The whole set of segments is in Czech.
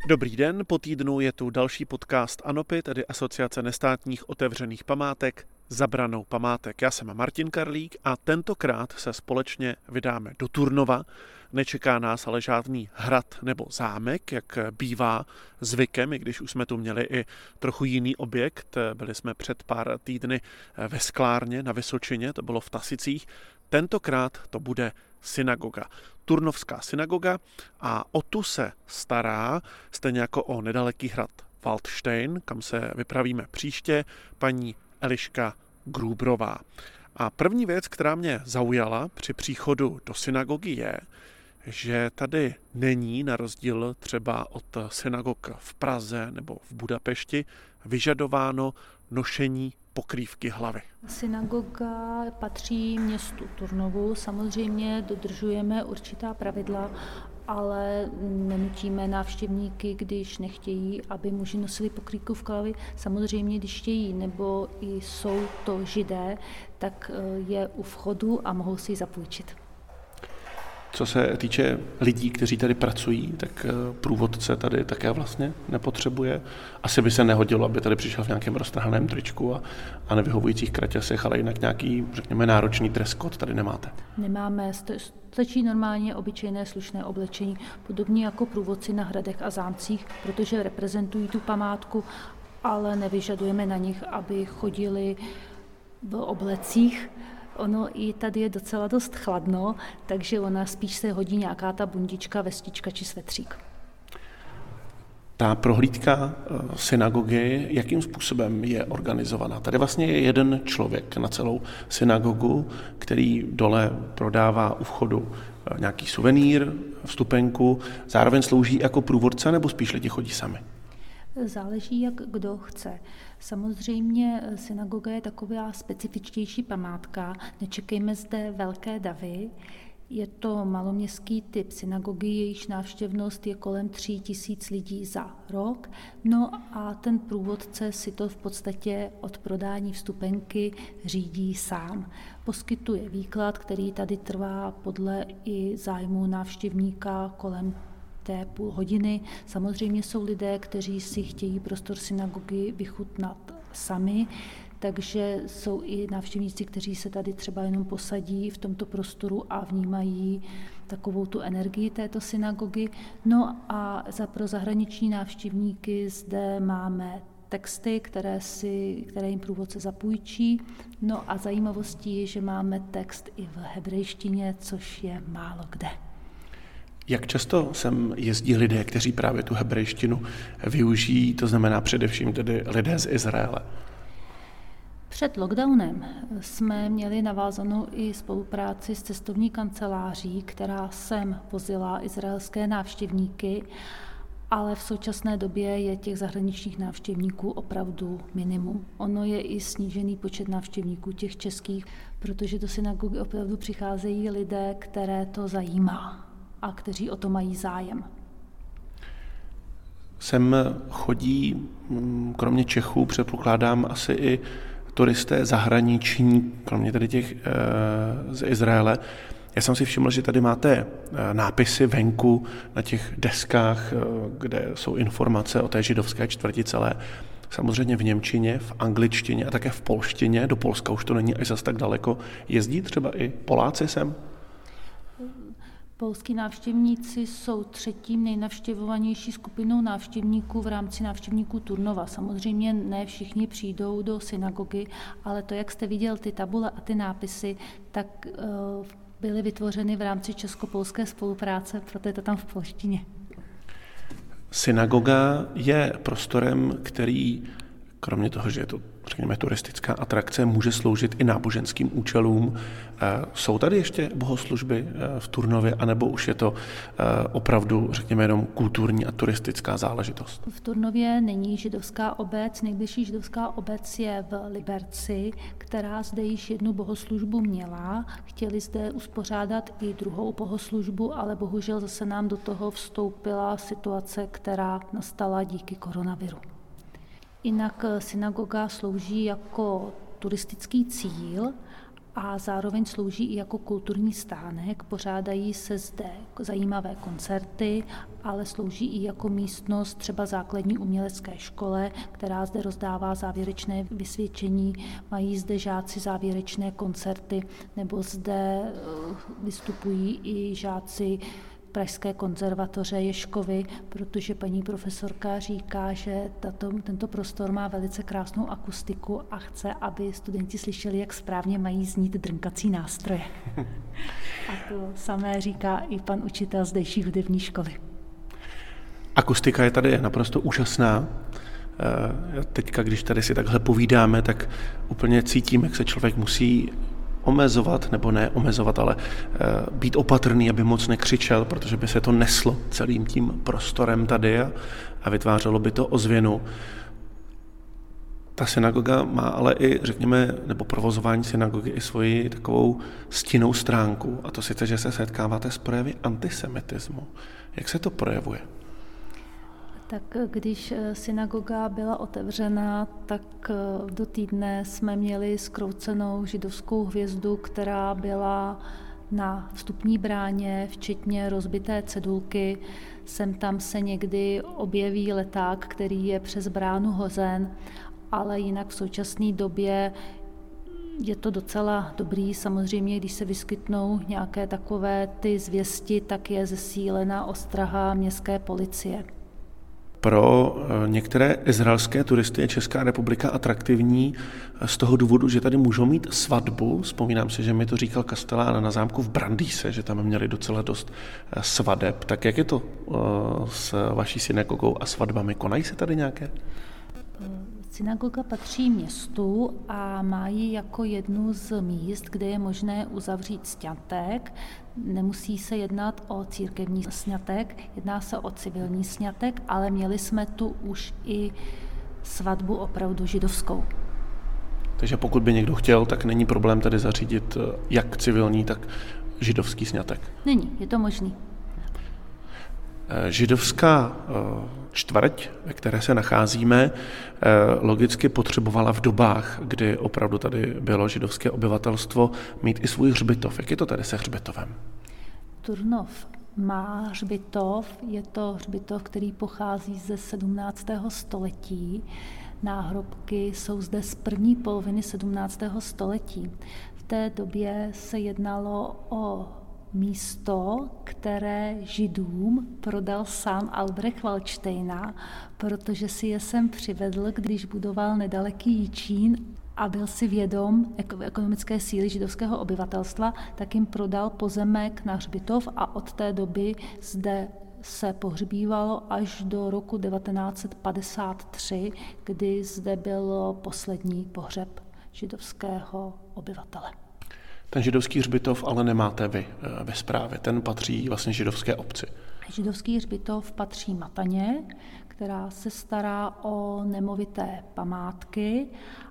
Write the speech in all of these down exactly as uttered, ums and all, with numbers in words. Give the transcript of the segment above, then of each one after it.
Dobrý den, po týdnu je tu další podcast ANOPy, tedy Asociace nestátních otevřených památek, Za branou památek. Já jsem Martin Karlík a tentokrát se společně vydáme do Turnova. Nečeká nás ale žádný hrad nebo zámek, jak bývá zvykem, i když už jsme tu měli i trochu jiný objekt. Byli jsme před pár týdny ve Sklárně na Vysočině, to bylo v Tasicích. Tentokrát to bude synagoga. Turnovská synagoga a o tu se stará, stejně jako o nedaleký hrad Waldstein, kam se vypravíme příště, paní Eliška Grubrová. A první věc, která mě zaujala při příchodu do synagogy je, že tady není, na rozdíl třeba od synagog v Praze nebo v Budapešti, vyžadováno nošení pokrývky hlavy. Synagoga patří městu Turnovu, samozřejmě dodržujeme určitá pravidla, ale nenutíme návštěvníky, když nechtějí, aby muži nosili pokrývku v hlavě. Samozřejmě, když chtějí, nebo i jsou to Židé, tak je u vchodu a mohou si ji zapůjčit. Co se týče lidí, kteří tady pracují, tak průvodce tady také vlastně nepotřebuje. Asi by se nehodilo, aby tady přišel v nějakém roztrhaném tričku a, a nevyhovujících kraťasech, ale jinak nějaký, řekněme, náročný dress code tady nemáte. Nemáme, stačí normálně obyčejné slušné oblečení, podobně jako průvodci na hradech a zámcích, protože reprezentují tu památku, ale nevyžadujeme na nich, aby chodili v oblecích. Ono i tady je docela dost chladno, takže ona spíš se hodí nějaká ta bundička, vestička či svetřík. Ta prohlídka synagogy, jakým způsobem je organizovaná? Tady vlastně je jeden člověk na celou synagogu, který dole prodává u vchodu nějaký suvenýr, vstupenku, zároveň slouží jako průvodce, nebo spíš lidi chodí sami? Záleží, jak kdo chce. Samozřejmě synagoga je taková specifičtější památka, nečekejme zde velké davy. Je to maloměstský typ synagogy, jejíž návštěvnost je kolem tří tisíc lidí za rok. No a ten průvodce si to v podstatě od prodání vstupenky řídí sám. Poskytuje výklad, který tady trvá podle i zájmu návštěvníka kolem té půl hodiny. Samozřejmě jsou lidé, kteří si chtějí prostor synagogy vychutnat sami, takže jsou i návštěvníci, kteří se tady třeba jenom posadí v tomto prostoru a vnímají takovou tu energii této synagogy. No a za pro zahraniční návštěvníky zde máme texty, které, si, které jim průvodce zapůjčí. No a zajímavostí je, že máme text i v hebrejštině, což je málo kde. Jak často sem jezdí lidé, kteří právě tu hebrejštinu využijí, to znamená především tedy lidé z Izraele? Před lockdownem jsme měli navázanou i spolupráci s cestovní kanceláří, která sem vozila izraelské návštěvníky, ale v současné době je těch zahraničních návštěvníků opravdu minimum. Ono je i snížený počet návštěvníků těch českých, protože do synagogy opravdu přicházejí lidé, které to zajímá a kteří o to mají zájem. Sem chodí, kromě Čechů, předpokládám, asi i turisté zahraniční, kromě tady těch e, z Izraele. Já jsem si všiml, že tady máte nápisy venku na těch deskách, kde jsou informace o té židovské čtvrti celé. Samozřejmě v němčině, v angličtině a také v polštině. Do Polska už to není až zas tak daleko. Jezdí třeba i Poláci sem? Polský návštěvníci jsou třetím nejnavštěvovanější skupinou návštěvníků v rámci návštěvníků Turnova. Samozřejmě ne všichni přijdou do synagogy, ale to, jak jste viděl ty tabule a ty nápisy, tak uh, byly vytvořeny v rámci česko-polské spolupráce, proto je to tam v polštině. Synagoga je prostorem, který kromě toho, že je to, řekněme, turistická atrakce, může sloužit i náboženským účelům. Jsou tady ještě bohoslužby v Turnově, anebo už je to opravdu, řekněme, jenom kulturní a turistická záležitost? V Turnově není židovská obec. Nejbližší židovská obec je v Liberci, která zde již jednu bohoslužbu měla. Chtěli zde uspořádat i druhou bohoslužbu, ale bohužel zase nám do toho vstoupila situace, která nastala díky koronaviru. Jinak synagoga slouží jako turistický cíl a zároveň slouží i jako kulturní stánek. Pořádají se zde zajímavé koncerty, ale slouží i jako místnost třeba základní umělecké škole, která zde rozdává závěrečné vysvědčení, mají zde žáci závěrečné koncerty, nebo zde vystupují i žáci Pražské konzervatoře Ježkovy, protože paní profesorka říká, že tato, tento prostor má velice krásnou akustiku a chce, aby studenti slyšeli, jak správně mají znít drnkací nástroje. A to samé říká i pan učitel zdejší hudební školy. Akustika je tady naprosto úžasná. Teďka, když tady si takhle povídáme, tak úplně cítím, jak se člověk musí omezovat, nebo ne omezovat, ale být opatrný, aby moc nekřičel, protože by se to neslo celým tím prostorem tady a, a vytvářelo by to ozvěnu. Ta synagoga má ale i, řekněme, nebo provozování synagogy i svoji takovou stinnou stránku, a to sice, že se setkáváte s projevy antisemitismu. Jak se to projevuje? Tak když synagoga byla otevřena, tak do týdne jsme měli zkroucenou židovskou hvězdu, která byla na vstupní bráně, včetně rozbité cedulky. Sem tam se někdy objeví leták, který je přes bránu hozen, ale jinak v současné době je to docela dobrý. Samozřejmě, když se vyskytnou nějaké takové ty zvěsti, tak je zesílena ostraha městské policie. Pro některé izraelské turisty je Česká republika atraktivní z toho důvodu, že tady můžou mít svatbu. Vzpomínám si, že mi to říkal kastelán na zámku v Brandýse, že tam měli docela dost svadeb. Tak jak je to s vaší synagogou a svatbami? Konají se tady nějaké? Synagoga patří městu a má ji jako jednu z míst, kde je možné uzavřít sňatek. Nemusí se jednat o církevní sňatek, jedná se o civilní sňatek, ale měli jsme tu už i svatbu opravdu židovskou. Takže pokud by někdo chtěl, tak není problém tady zařídit jak civilní, tak židovský sňatek? Není, je to možný. Židovská čtvrť, ve které se nacházíme, logicky potřebovala v dobách, kdy opravdu tady bylo židovské obyvatelstvo, mít i svůj hřbitov. Jak je to tady se hřbitovem? Turnov má hřbitov, je to hřbitov, který pochází ze sedmnáctého století. Náhrobky jsou zde z první poloviny sedmnáctého století. V té době se jednalo o místo, které Židům prodal sám Albrecht Waldsteina, protože si je sem přivedl, když budoval nedaleký Jičín a byl si vědom ekonomické síly židovského obyvatelstva, tak jim prodal pozemek na hřbitov a od té doby zde se pohřbívalo až do roku devatenáct set padesát tři, kdy zde byl poslední pohřeb židovského obyvatele. Ten židovský hřbitov ale nemáte vy ve správě, ten patří vlastně židovské obci. Židovský hřbitov patří Mataně, která se stará o nemovité památky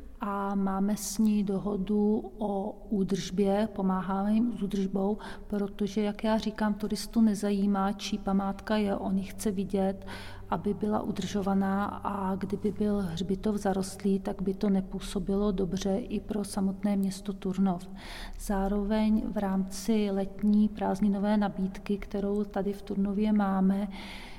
a máme s ní dohodu o údržbě, pomáháme jim s údržbou, protože, jak já říkám, turistu nezajímá, čí památka je, on ji chce vidět, aby byla udržovaná a kdyby byl hřbitov zarostlý, tak by to nepůsobilo dobře i pro samotné město Turnov. Zároveň v rámci letní prázdninové nabídky, kterou tady v Turnově máme,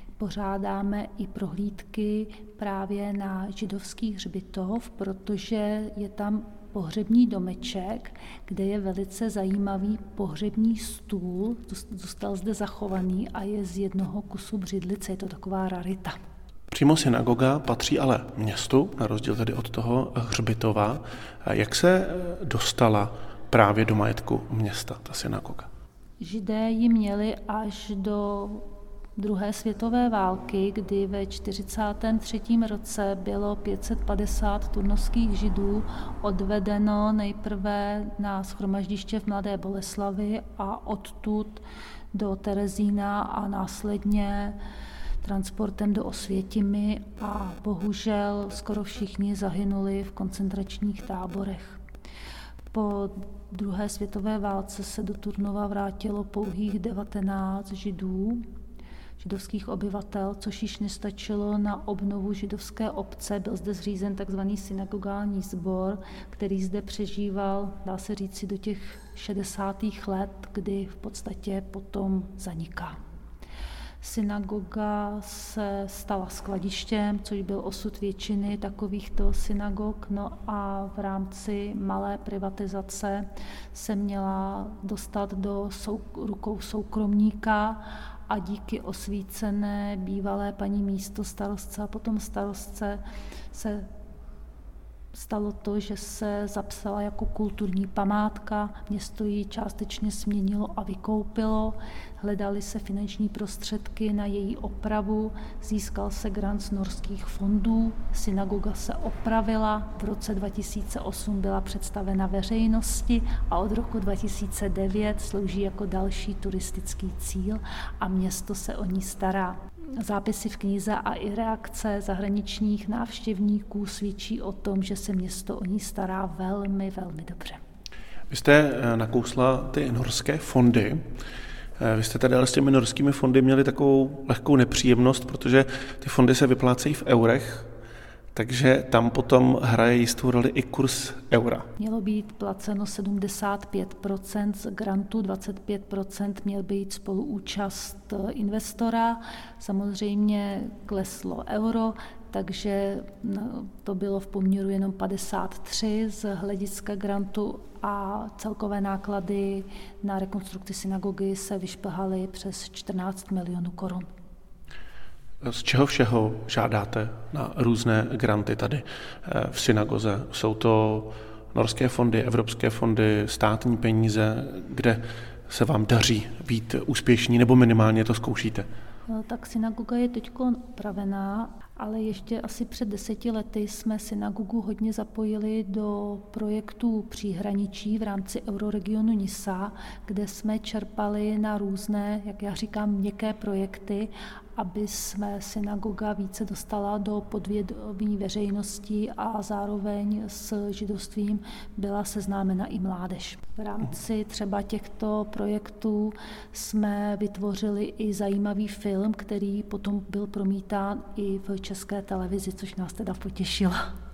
pořádáme i prohlídky právě na židovský hřbitov, protože je tam pohřební domeček, kde je velice zajímavý pohřební stůl, zůstal zde zachovaný a je z jednoho kusu břidlice, je to taková rarita. Přímo synagoga patří ale městu, na rozdíl tedy od toho hřbitova. Jak se dostala právě do majetku města, ta synagoga? Židé ji měli až do druhé světové války, kdy ve čtyřicátém třetím roce bylo pět set padesát turnovských Židů odvedeno nejprve na shromaždiště v Mladé Boleslavi a odtud do Terezína a následně transportem do Osvětimi a bohužel skoro všichni zahynuli v koncentračních táborech. Po druhé světové válce se do Turnova vrátilo pouhých devatenáct Židů, židovských obyvatel, což již nestačilo na obnovu židovské obce. Byl zde zřízen tzv. Synagogální sbor, který zde přežíval, dá se říci, do těch šedesátých let, kdy v podstatě potom zaniká. Synagoga se stala skladištěm, což byl osud většiny takovýchto synagog. No a v rámci malé privatizace se měla dostat do sou, rukou soukromníka a díky osvícené bývalé paní místostarostce a potom starostce se stalo to, že se zapsala jako kulturní památka, město ji částečně směnilo a vykoupilo, hledaly se finanční prostředky na její opravu, získal se grant z norských fondů, synagoga se opravila, v roce dva tisíce osm byla představena veřejnosti a od roku dva tisíce devět slouží jako další turistický cíl a město se o ní stará. Zápisy v knize a i reakce zahraničních návštěvníků svědčí o tom, že se město o ní stará velmi, velmi dobře. Vy jste nakousla ty norské fondy. Vy jste tady ale s těmi norskými fondy měli takovou lehkou nepříjemnost, protože ty fondy se vyplácejí v eurech, takže tam potom hraje jistou roli i kurz eura. Mělo být placeno sedmdesát pět procent z grantu, dvacet pět procent měl být spoluúčast investora. Samozřejmě kleslo euro, takže to bylo v poměru jenom padesát tři z hlediska grantu a celkové náklady na rekonstrukci synagogy se vyšplhaly přes čtrnáct milionů korun. Z čeho všeho žádáte na různé granty tady v synagoze? Jsou to norské fondy, evropské fondy, státní peníze, kde se vám daří být úspěšní nebo minimálně to zkoušíte? Tak synagoga je teď opravená, ale ještě asi před deseti lety jsme synagogu hodně zapojili do projektů příhraničí v rámci euroregionu Nisa, kde jsme čerpali na různé, jak já říkám, měkké projekty, aby jsme synagoga více dostala do podvědomí veřejnosti a zároveň s židovstvím byla seznámena i mládež. V rámci třeba těchto projektů jsme vytvořili i zajímavý film, který potom byl promítán i v České televizi, což nás teda potěšilo.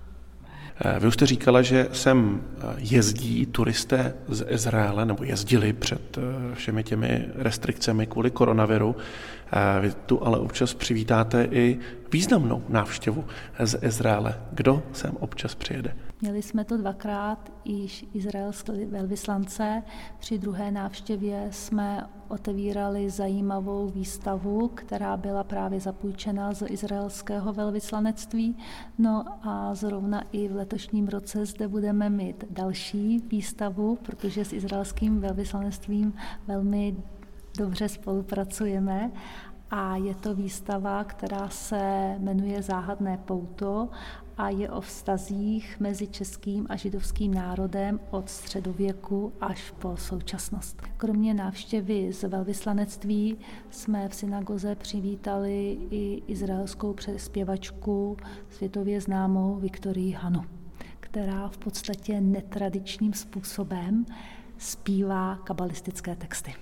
Vy už jste říkala, že sem jezdí turisté z Izraele, nebo jezdili před všemi těmi restrikcemi kvůli koronaviru. Vy tu ale občas přivítáte i významnou návštěvu z Izraele. Kdo sem občas přijede? Měli jsme to dvakrát, již izraelské velvyslance. Při druhé návštěvě jsme otevírali zajímavou výstavu, která byla právě zapůjčena z izraelského velvyslanectví. No a zrovna i v letošním roce zde budeme mít další výstavu, protože s izraelským velvyslanectvím velmi dobře spolupracujeme. A je to výstava, která se jmenuje Záhadné pouto a je o vztazích mezi českým a židovským národem od středověku až po současnost. Kromě návštěvy z velvyslanectví jsme v synagoze přivítali i izraelskou zpěvačku světově známou Viktorii Hanu, která v podstatě netradičním způsobem zpívá kabalistické texty.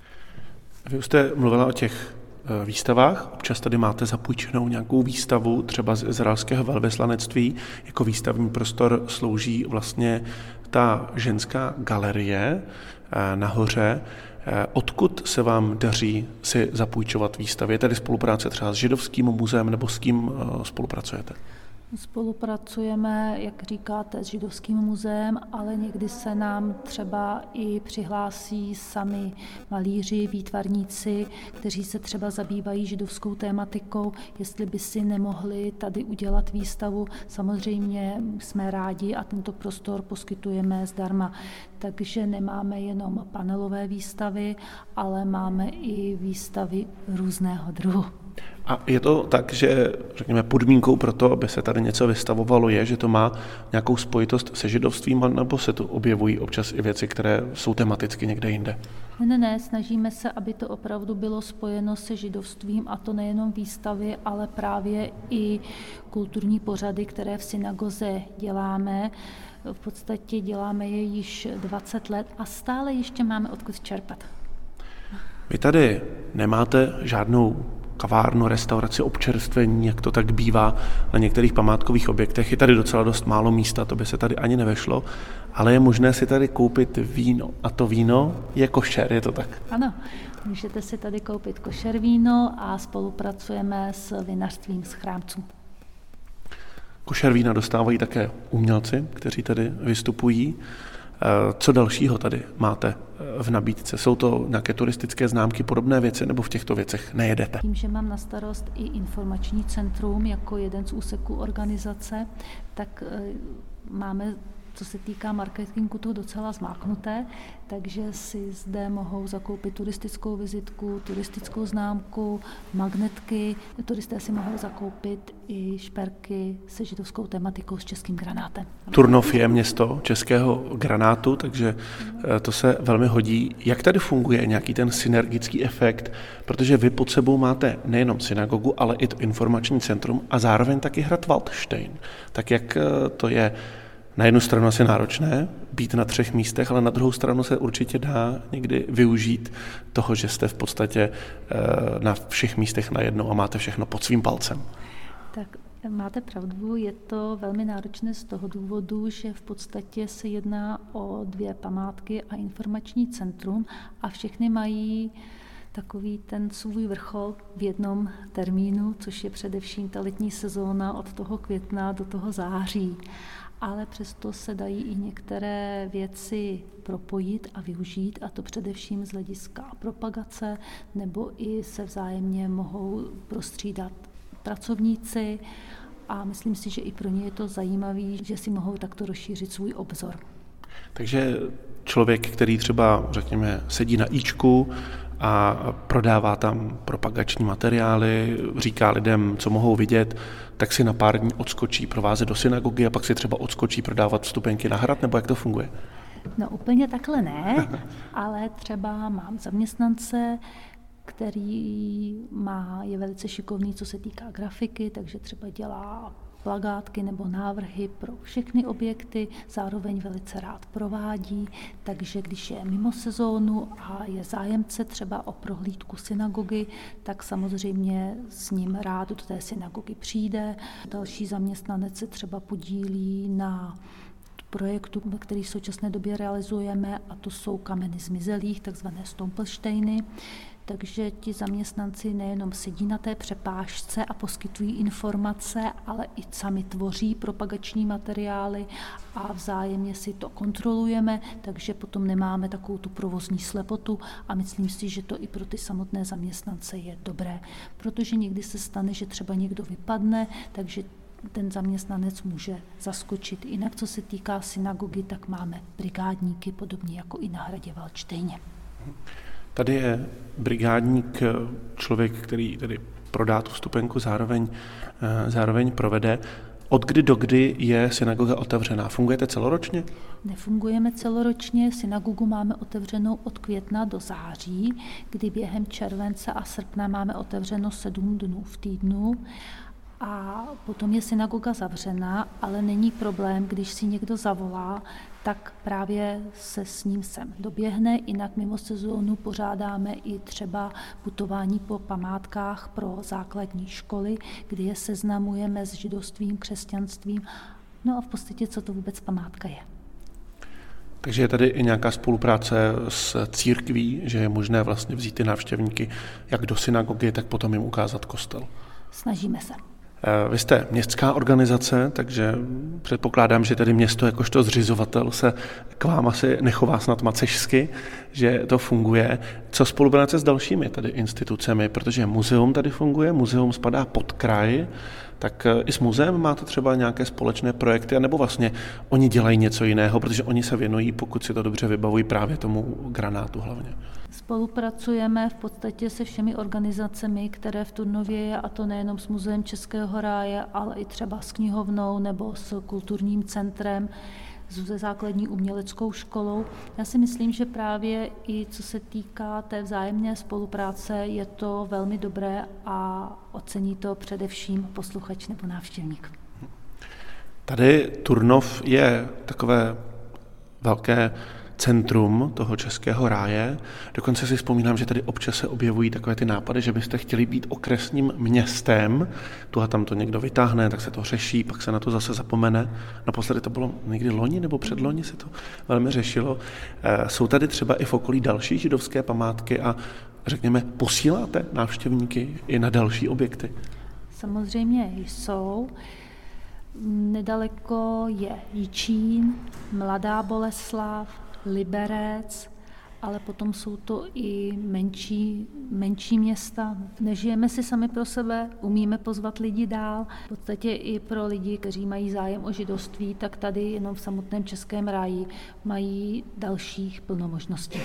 Vy už jste mluvila o těch výstavách. Občas tady máte zapůjčenou nějakou výstavu třeba z izraelského velvyslanectví. Jako výstavní prostor slouží vlastně ta ženská galerie nahoře. Odkud se vám daří si zapůjčovat výstavy? Je tady spolupráce třeba s židovským muzeem nebo s kým spolupracujete? Spolupracujeme, jak říkáte, s židovským muzeem, ale někdy se nám třeba i přihlásí sami malíři, výtvarníci, kteří se třeba zabývají židovskou tématikou, jestli by si nemohli tady udělat výstavu. Samozřejmě jsme rádi a tento prostor poskytujeme zdarma. Takže nemáme jenom panelové výstavy, ale máme i výstavy různého druhu. A je to tak, že řekněme podmínkou pro to, aby se tady něco vystavovalo, je, že to má nějakou spojitost se židovstvím, nebo se tu objevují občas i věci, které jsou tematicky někde jinde? Ne, ne, ne, snažíme se, aby to opravdu bylo spojeno se židovstvím, a to nejenom výstavy, ale právě i kulturní pořady, které v synagoze děláme. V podstatě děláme je již dvacet let a stále ještě máme odkud čerpat. Vy tady nemáte žádnou kavárnu, restauraci, občerstvení, jak to tak bývá na některých památkových objektech. Je tady docela dost málo místa, to by se tady ani nevešlo, ale je možné si tady koupit víno. A to víno je košer, je to tak? Ano, můžete si tady koupit košer víno a spolupracujeme s vinařstvím z Chrámců. Košer vína dostávají také umělci, kteří tady vystupují. Co dalšího tady máte v nabídce? Jsou to nějaké turistické známky, podobné věci, nebo v těchto věcech nejedete? Tím, že mám na starost i informační centrum jako jeden z úseků organizace, tak máme, co se týká marketingu, to docela zmáknuté, takže si zde mohou zakoupit turistickou vizitku, turistickou známku, magnetky. Turisté si mohou zakoupit i šperky se židovskou tematikou s českým granátem. Turnov je město českého granátu, takže to se velmi hodí. Jak tady funguje nějaký ten synergický efekt, protože vy pod sebou máte nejenom synagogu, ale i to informační centrum a zároveň taky hrad Waldstein. Tak jak to je na jednu stranu asi náročné být na třech místech, ale na druhou stranu se určitě dá někdy využít toho, že jste v podstatě na všech místech najednou a máte všechno pod svým palcem. Tak máte pravdu, je to velmi náročné z toho důvodu, že v podstatě se jedná o dvě památky a informační centrum a všechny mají takový ten svůj vrchol v jednom termínu, což je především ta letní sezóna od toho května do toho září. Ale přesto se dají i některé věci propojit a využít, a to především z hlediska propagace, nebo i se vzájemně mohou prostřídat pracovníci a myslím si, že i pro ně je to zajímavé, že si mohou takto rozšířit svůj obzor. Takže člověk, který třeba, řekněme, sedí na íčku a prodává tam propagační materiály, říká lidem, co mohou vidět, tak si na pár dní odskočí provázet do synagogy a pak si třeba odskočí prodávat vstupenky na hrad, nebo jak to funguje? No úplně takhle ne, ale třeba mám zaměstnance, který má, je velice šikovný, co se týká grafiky, takže třeba dělá plakátky nebo návrhy pro všechny objekty, zároveň velice rád provádí, takže když je mimo sezónu a je zájemce třeba o prohlídku synagogy, tak samozřejmě s ním rád do té synagogy přijde. Další zaměstnanec se třeba podílí na projektu, který v současné době realizujeme, a to jsou kameny zmizelých, takzvané Stolpersteiny. Takže ti zaměstnanci nejenom sedí na té přepážce a poskytují informace, ale i sami tvoří propagační materiály a vzájemně si to kontrolujeme, takže potom nemáme takovou tu provozní slepotu a myslím si, že to i pro ty samotné zaměstnance je dobré, protože někdy se stane, že třeba někdo vypadne, takže ten zaměstnanec může zaskočit. Jinak, co se týká synagogy, tak máme brigádníky, podobně jako i na hradě Waldsteině. Tady je brigádník, člověk, který tady prodá tu vstupenku, zároveň, zároveň provede. Od kdy do kdy je synagoga otevřená? Fungujete celoročně? Nefungujeme celoročně, synagogu máme otevřenou od května do září, kdy během července a srpna máme otevřeno sedm dnů v týdnu. A potom je synagoga zavřená, ale není problém, když si někdo zavolá, tak právě se s ním sem doběhne. Jinak mimo sezónu pořádáme i třeba putování po památkách pro základní školy, kdy je seznamujeme s židovstvím, křesťanstvím. No a v podstatě, co to vůbec památka je. Takže je tady i nějaká spolupráce s církví, že je možné vlastně vzít ty návštěvníky jak do synagogy, tak potom jim ukázat kostel. Snažíme se. Vy jste městská organizace, takže předpokládám, že tady město jakožto zřizovatel se k vám asi nechová snad macešsky, že to funguje. Co spolupráce s dalšími tady institucemi, protože muzeum tady funguje, muzeum spadá pod kraj, tak i s muzeem máte třeba nějaké společné projekty, nebo vlastně oni dělají něco jiného, protože oni se věnují, pokud si to dobře vybavují, právě tomu granátu hlavně. Spolupracujeme v podstatě se všemi organizacemi, které v Turnově je, a to nejenom s Muzeem Českého ráje, ale i třeba s knihovnou nebo s kulturním centrem, se základní uměleckou školou. Já si myslím, že právě i co se týká té vzájemné spolupráce, je to velmi dobré a ocení to především posluchač nebo návštěvník. Tady Turnov je takové velké centrum toho českého ráje. Dokonce si vzpomínám, že tady občas se objevují takové ty nápady, že byste chtěli být okresním městem. Tu a tam to někdo vytáhne, tak se to řeší, pak se na to zase zapomene. Naposledy to bylo někdy loni nebo předloni se to velmi řešilo. Jsou tady třeba i v okolí další židovské památky a řekněme, posíláte návštěvníky i na další objekty? Samozřejmě jsou. Nedaleko je Jičín, Mladá Boleslav, Liberec, ale potom jsou to i menší, menší města. Nežijeme si sami pro sebe, umíme pozvat lidi dál. V podstatě i pro lidi, kteří mají zájem o židovství, tak tady jenom v samotném Českém ráji mají dalších plno možností.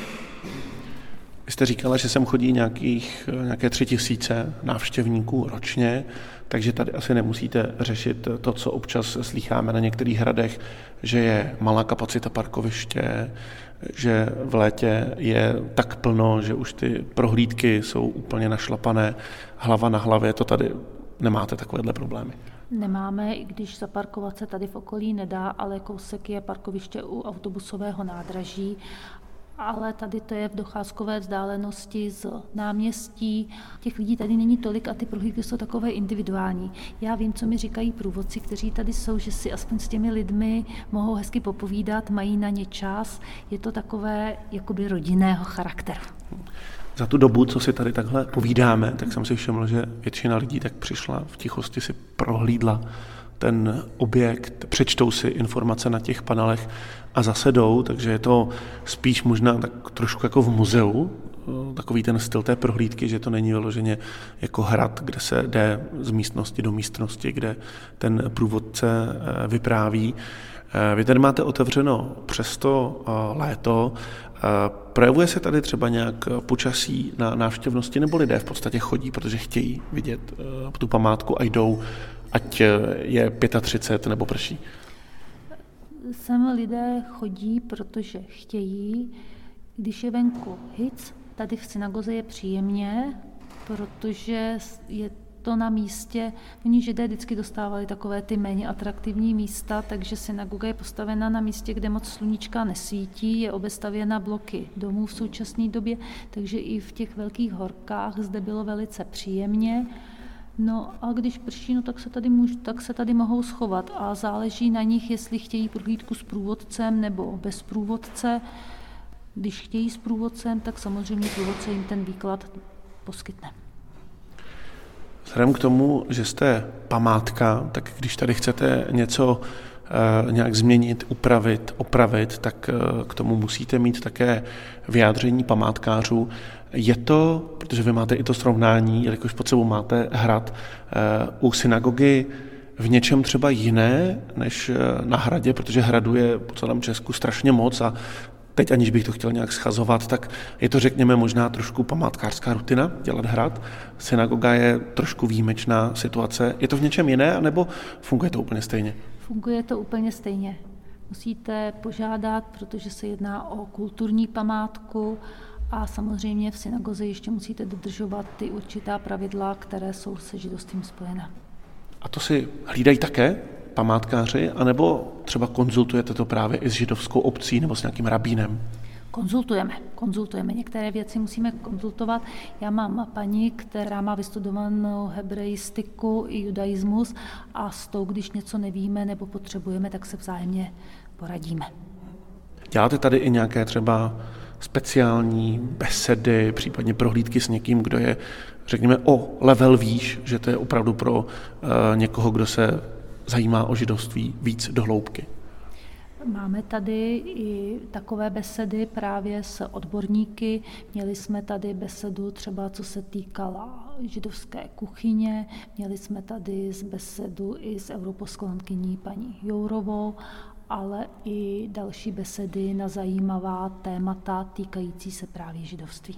Vy jste říkala, že sem chodí nějakých, nějaké tři tisíce návštěvníků ročně, takže tady asi nemusíte řešit to, co občas slýcháme na některých hradech, že je malá kapacita parkoviště, že v létě je tak plno, že už ty prohlídky jsou úplně našlapané, hlava na hlavě, to tady nemáte takovéhle problémy. Nemáme, i když zaparkovat se tady v okolí nedá, ale kousek je parkoviště u autobusového nádraží, ale tady to je v docházkové vzdálenosti z náměstí. Těch lidí tady není tolik a ty prohlídky jsou takové individuální. Já vím, co mi říkají průvodci, kteří tady jsou, že si aspoň s těmi lidmi mohou hezky popovídat, mají na ně čas. Je to takové jakoby rodinného charakteru. Za tu dobu, co si tady takhle povídáme, tak jsem si všiml, že většina lidí tak přišla v tichosti, si prohlídla ten objekt, přečtou si informace na těch panelech a zase jdou, takže je to spíš možná tak trošku jako v muzeu, takový ten styl té prohlídky, že to není vyloženě jako hrad, kde se jde z místnosti do místnosti, kde ten průvodce vypráví. Vy tady máte otevřeno přes to léto. Projevuje se tady třeba nějak počasí na návštěvnosti, nebo lidé v podstatě chodí, protože chtějí vidět tu památku a jdou, ať je třicet pět nebo prší? Sem lidé chodí, protože chtějí. Když je venku hic, tady v synagoze je příjemně, protože je to na místě, oni Židé vždycky dostávali takové ty méně atraktivní místa, takže synagoga je postavena na místě, kde moc sluníčka nesvítí, je obestavěna bloky domů v současné době, takže i v těch velkých horkách zde bylo velice příjemně. No a když prší, no, tak, se tady můž, tak se tady mohou schovat a záleží na nich, jestli chtějí prohlídku s průvodcem nebo bez průvodce. Když chtějí s průvodcem, tak samozřejmě průvodce jim ten výklad poskytne. Vzhledem k tomu, že jste památka, tak když tady chcete něco e, nějak změnit, upravit, opravit, tak e, k tomu musíte mít také vyjádření památkářů. Je to, protože vy máte i to srovnání, jelikož pod sebou máte hrad, e, u synagogy v něčem třeba jiné než na hradě, protože hradu je po celém Česku strašně moc a teď, aniž bych to chtěl nějak schazovat, tak je to, řekněme, možná trošku památkářská rutina, dělat hrad. Synagoga je trošku výjimečná situace. Je to v něčem jiné, anebo funguje to úplně stejně? Funguje to úplně stejně. Musíte požádat, protože se jedná o kulturní památku a samozřejmě v synagoze ještě musíte dodržovat ty určitá pravidla, které jsou se židovstvím spojené. A to si hlídají také památkáři, anebo třeba konzultujete to právě i s židovskou obcí nebo s nějakým rabínem? Konzultujeme, konzultujeme. Některé věci musíme konzultovat. Já mám paní, která má vystudovanou hebrejstiku i judaismus a s tou, když něco nevíme nebo potřebujeme, tak se vzájemně poradíme. Děláte tady i nějaké třeba speciální besedy, případně prohlídky s někým, kdo je, řekněme, o level výš, že to je opravdu pro uh, někoho, kdo se zajímá o židovství víc do hloubky? Máme tady i takové besedy právě s odborníky. Měli jsme tady besedu třeba, co se týkala židovské kuchyně. Měli jsme tady besedu i s europoslankyní paní Jourovou, ale i další besedy na zajímavá témata týkající se právě židovství.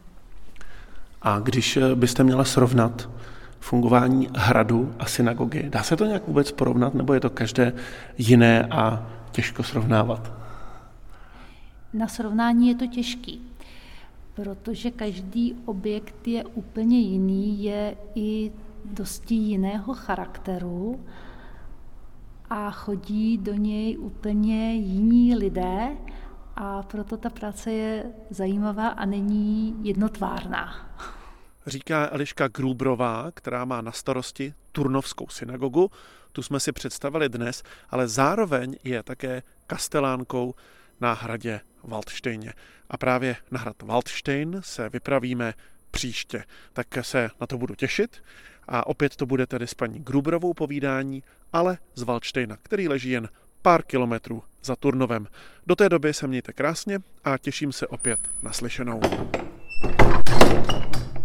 A když byste měla srovnat fungování hradu a synagogy, dá se to nějak vůbec porovnat, nebo je to každé jiné a těžko srovnávat? Na srovnání je to těžký, protože každý objekt je úplně jiný, je i dosti jiného charakteru a chodí do něj úplně jiní lidé a proto ta práce je zajímavá a není jednotvárná. Říká Eliška Grubrová, která má na starosti Turnovskou synagogu. Tu jsme si představili dnes, ale zároveň je také kastelánkou na hradě Waldštejně. A právě na hrad Waldštejn se vypravíme příště. Tak se na to budu těšit. A opět to bude tedy s paní Grubrovou povídání, ale z Waldštejna, který leží jen pár kilometrů za Turnovem. Do té doby se mějte krásně a těším se opět na slyšenou.